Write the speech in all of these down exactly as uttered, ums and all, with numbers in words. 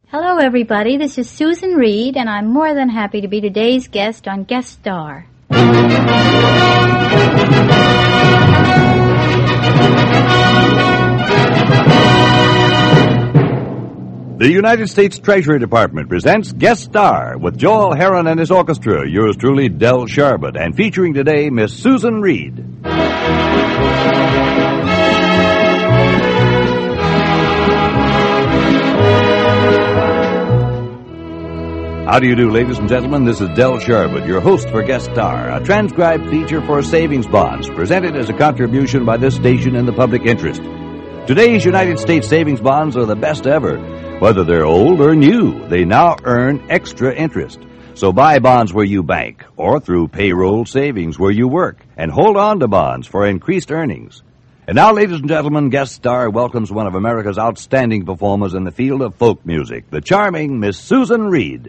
Hello, everybody. This is Susan Reed, and I'm more than happy to be today's guest on Guest Star. The United States Treasury Department presents Guest Star with Joel Herron and his orchestra, yours truly, Del Sharbutt, and featuring today Miss Susan Reed. How do you do, ladies and gentlemen? This is Del Sharbutt, your host for Guest Star, a transcribed feature for savings bonds, presented as a contribution by this station in the public interest. Today's United States savings bonds are the best ever. Whether they're old or new, they now earn extra interest. So buy bonds where you bank, or through payroll savings where you work, and hold on to bonds for increased earnings. And now, ladies and gentlemen, Guest Star welcomes one of America's outstanding performers in the field of folk music, the charming Miss Susan Reed.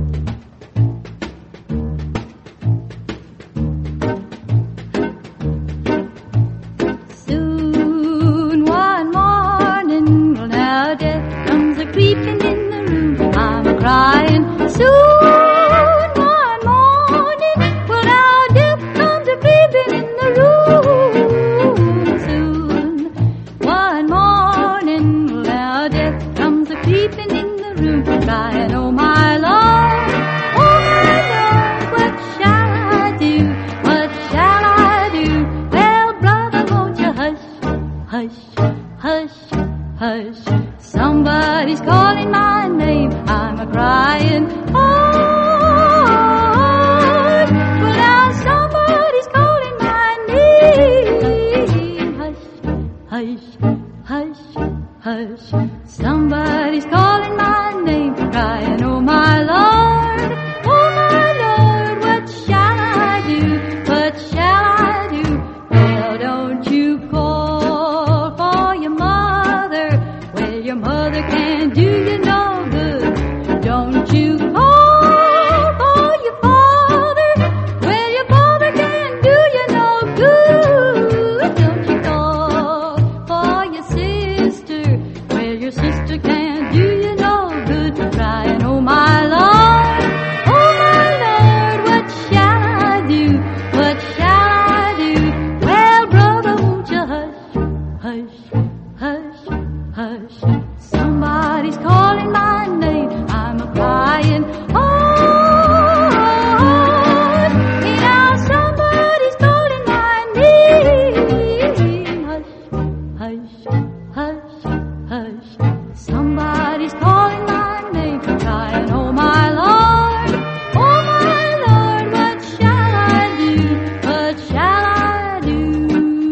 Soon one morning, well now death comes a-creeping in the room. I'm a-crying. Soon one morning, well now death comes a-creeping in the room. Soon one morning, well now death comes a-creeping in the room. Crying, oh my Lord, oh my Lord, what shall I do? What shall I do? Well, brother, won't you hush, hush, hush, hush? Somebody's calling my name. I'm a-crying. Oh, well, now somebody's calling my name. Hush, hush, hush, hush. Somebody's calling my name, crying, oh my Lord, oh my Lord, what shall I do, what shall I do? Well, don't you call for your mother, well, your mother can't do you no good. Don't you call for your father, well, your father can't do you no good. Don't you call for your sister, well, your sister can't do you no good. Crying, oh my Lord, oh my Lord, what shall I do, what shall I do? Well, brother, won't you hush, hush, hush, hush? Somebody's calling my name. I'm a-crying. Oh, now somebody's calling my name. Hush, hush, hush, hush. Somebody's calling my name, crying, oh my Lord, oh my Lord, what shall I do, what shall I do?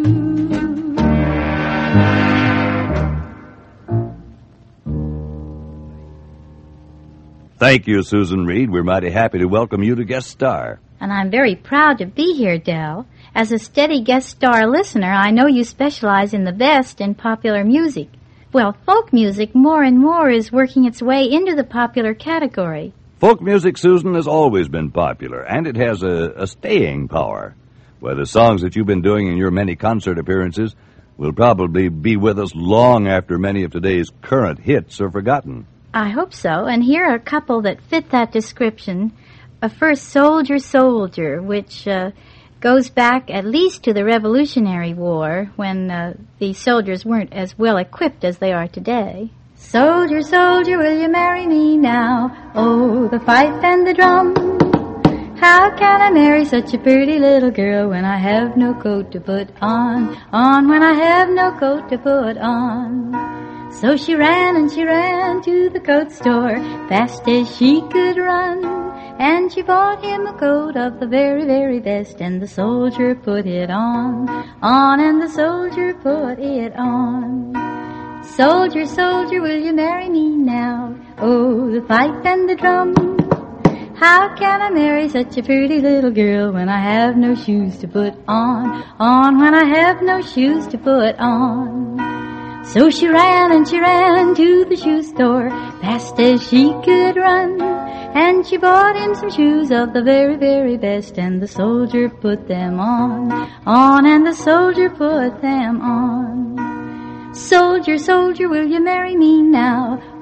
Thank you, Susan Reed. We're mighty happy to welcome you to Guest Star. And I'm very proud to be here, Del. As a steady guest star listener, I know you specialize in the best in popular music. Well, folk music more and more is working its way into the popular category. Folk music, Susan, has always been popular, and it has a, a staying power. Well, the songs that you've been doing in your many concert appearances will probably be with us long after many of today's current hits are forgotten. I hope so, and here are a couple that fit that description. Uh, first, Soldier, Soldier, which uh, goes back at least to the Revolutionary War, when uh, the soldiers weren't as well equipped as they are today. Soldier, soldier, will you marry me now? Oh, the fife and the drum. How can I marry such a pretty little girl when I have no coat to put on? On when I have no coat to put on. So she ran and she ran to the coat store, fast as she could run. And she bought him a coat of the very, very best, and the soldier put it on, on, and the soldier put it on. Soldier, soldier, will you marry me now? Oh, the fife and the drum. How can I marry such a pretty little girl when I have no shoes to put on, on, when I have no shoes to put on? So she ran and she ran to the shoe store, fast as she could run. And she bought him some shoes of the very, very best, and the soldier put them on, on, and the soldier put them on. Soldier, soldier, will you marry me now? Oh,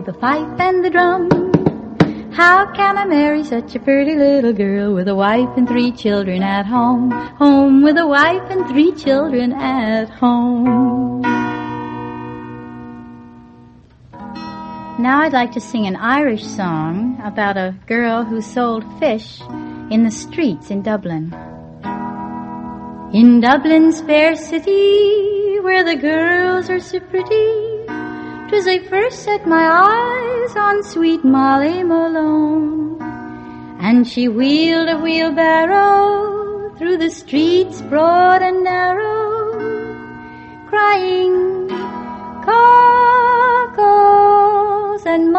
oh, the fife and the drum. How can I marry such a pretty little girl with a wife and three children at home? Home with a wife and three children at home. Now I'd like to sing an Irish song about a girl who sold fish in the streets in Dublin. In Dublin's fair city, where the girls are so pretty, 'twas I first set my eyes on sweet Molly Malone. And she wheeled a wheelbarrow through the streets broad and narrow, crying, cockles and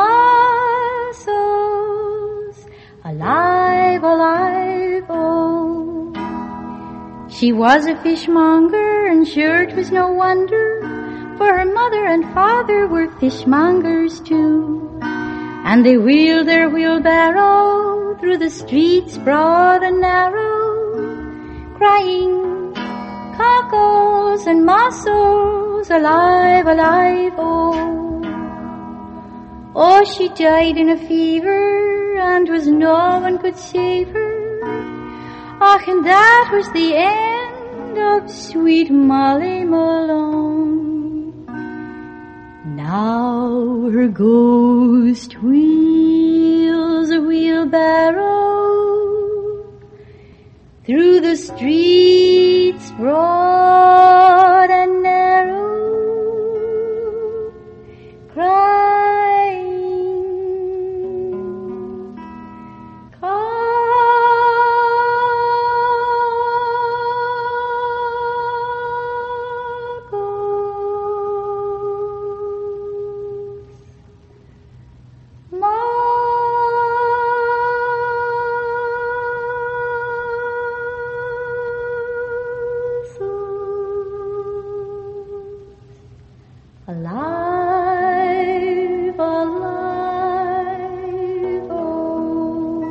mussels, alive, alive, oh. She was a fishmonger, and sure 'twas no wonder, for her mother and father were fishmongers too. And they wheeled their wheelbarrow through the streets broad and narrow, crying, cockles and mussels, alive, alive, oh. Oh, she died in a fever, and was no one could save her. Och, and that was the end of sweet Molly Malone. Now her ghost wheels a wheelbarrow through the streets broad and narrow, crying, alive, alive, oh.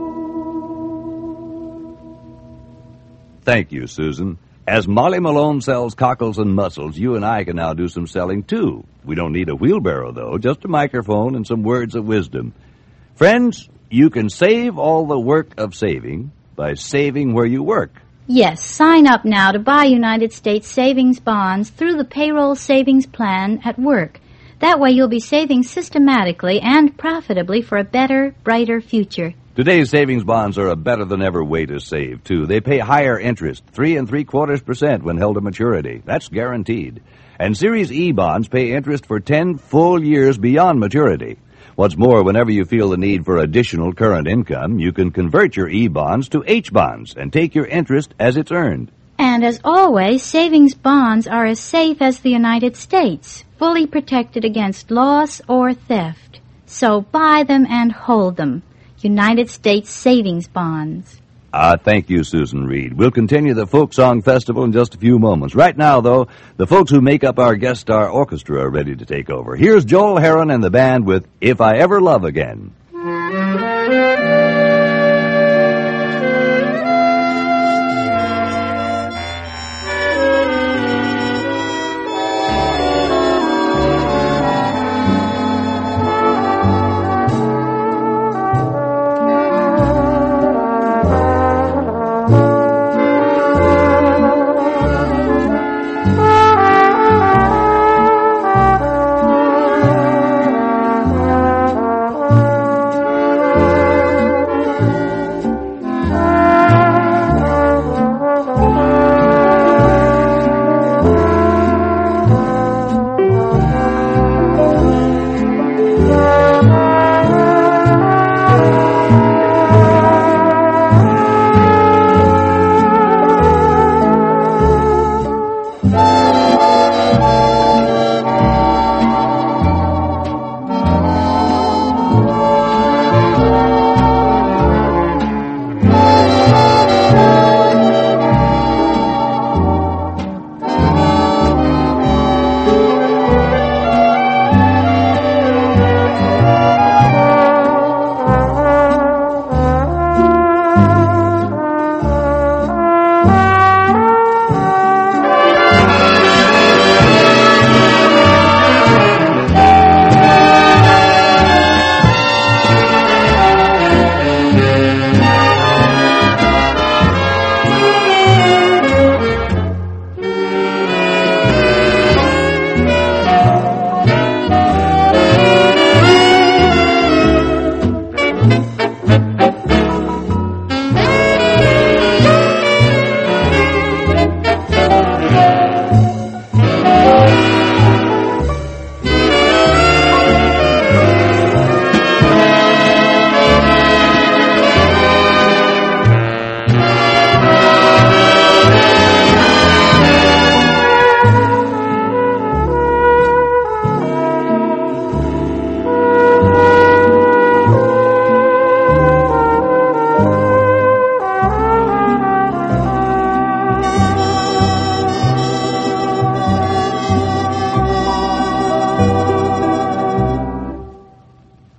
Thank you, Susan. As Molly Malone sells cockles and mussels, you and I can now do some selling, too. We don't need a wheelbarrow, though, just a microphone and some words of wisdom. Friends, you can save all the work of saving by saving where you work. Yes, sign up now to buy United States savings bonds through the payroll savings plan at work. That way you'll be saving systematically and profitably for a better, brighter future. Today's savings bonds are a better-than-ever way to save, too. They pay higher interest, three and three-quarters percent when held to maturity. That's guaranteed. And Series E bonds pay interest for ten full years beyond maturity. What's more, whenever you feel the need for additional current income, you can convert your E bonds to H bonds and take your interest as it's earned. And as always, savings bonds are as safe as the United States, fully protected against loss or theft. So buy them and hold them. United States savings bonds. Ah, thank you, Susan Reed. We'll continue the Folk Song Festival in just a few moments. Right now, though, the folks who make up our guest star orchestra are ready to take over. Here's Joel Herron and the band with If I Ever Love Again.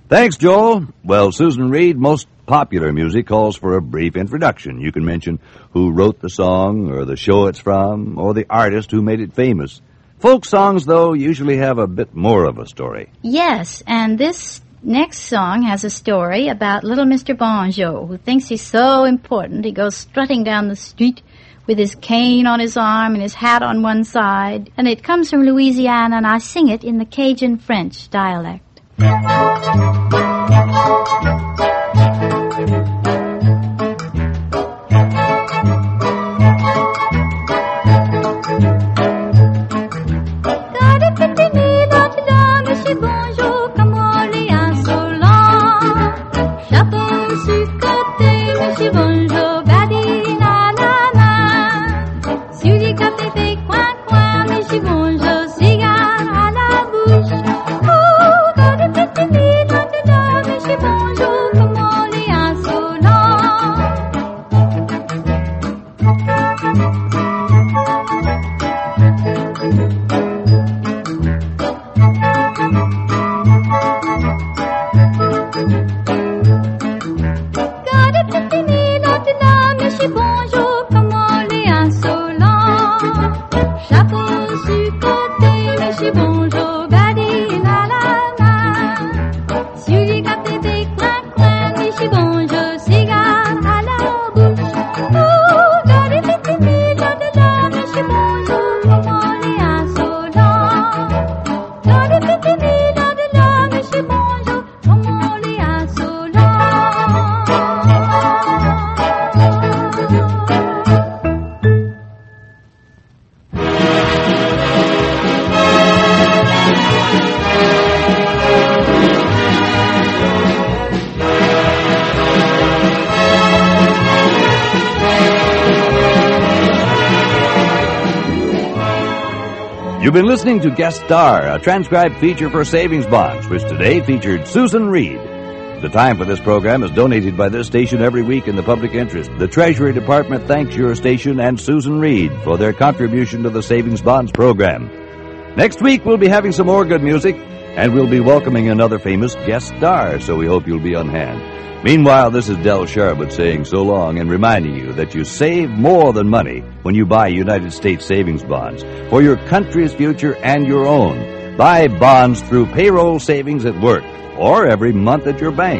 Thanks, Joel. Well, Susan Reed, most popular music calls for a brief introduction. You can mention who wrote the song, or the show it's from, or the artist who made it famous. Folk songs, though, usually have a bit more of a story. Yes, and this next song has a story about little Mister Bonjo, who thinks he's so important he goes strutting down the street with his cane on his arm and his hat on one side. And it comes from Louisiana, and I sing it in the Cajun French dialect. You've been listening to Guest Star, a transcribed feature for savings bonds, which today featured Susan Reed. The time for this program is donated by this station every week in the public interest. The Treasury Department thanks your station and Susan Reed for their contribution to the Savings Bonds program. Next week, we'll be having some more good music, and we'll be welcoming another famous guest star, so we hope you'll be on hand. Meanwhile, this is Del Sharbutt saying so long and reminding you that you save more than money when you buy United States savings bonds for your country's future and your own. Buy bonds through payroll savings at work or every month at your bank.